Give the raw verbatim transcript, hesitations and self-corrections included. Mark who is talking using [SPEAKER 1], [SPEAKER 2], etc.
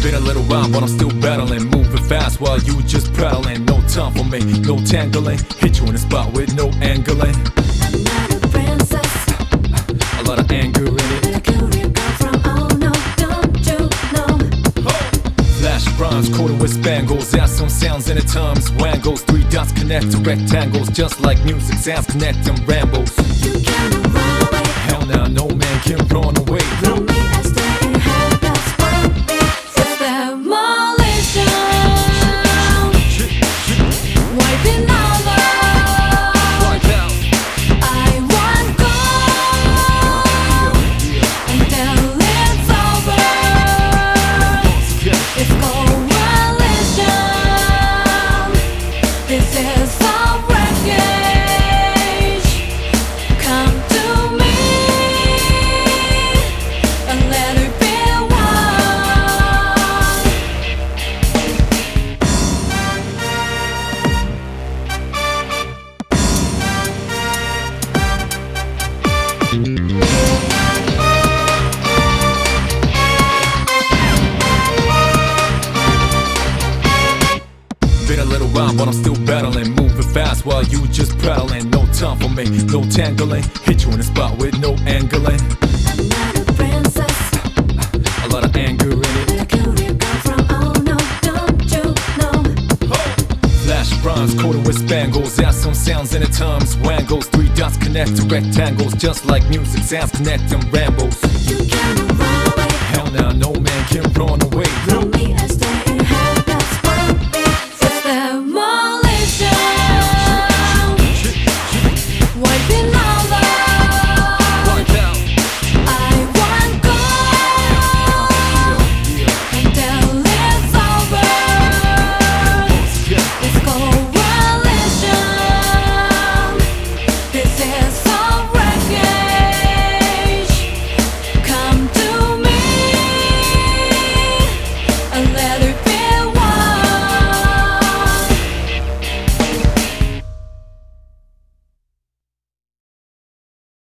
[SPEAKER 1] Been a little while, but I'm still battling. Moving fast while you just prattling. No time for me, no tangling. Hit you in the spot with no angling.
[SPEAKER 2] I'm not a princess,
[SPEAKER 1] A lot of anger in it.
[SPEAKER 2] but a cutie girl from oh no, don't you know?
[SPEAKER 1] Flash rhymes, coated with spangles. Add some sounds and at times wangles. Three dots connect to rectangles, just like music sounds connect them rambles.
[SPEAKER 2] You cannot run away
[SPEAKER 1] Hell nah, no man can run away.
[SPEAKER 2] from me. I stay in her, that's what it's demolition. Wiping over.
[SPEAKER 1] Wipe out.
[SPEAKER 2] I want gold until it's over. It's coalition. This is our wreckage. Come to me and let it be
[SPEAKER 1] Been a little while, but I'm still battling. Moving fast while you just prattling. No time for me, no tangling. Hit you in the spot with no angling.
[SPEAKER 2] I'm not a princess,
[SPEAKER 1] A lot of anger in it.
[SPEAKER 2] but a cutie girl from oh no, don't you know?
[SPEAKER 1] Flash rhymes, coated with spangles. Add some sounds and at times wangles. Three dots connect to rectangles, just like music sounds connect them rambles.
[SPEAKER 2] You cannot run away
[SPEAKER 1] Hell nah,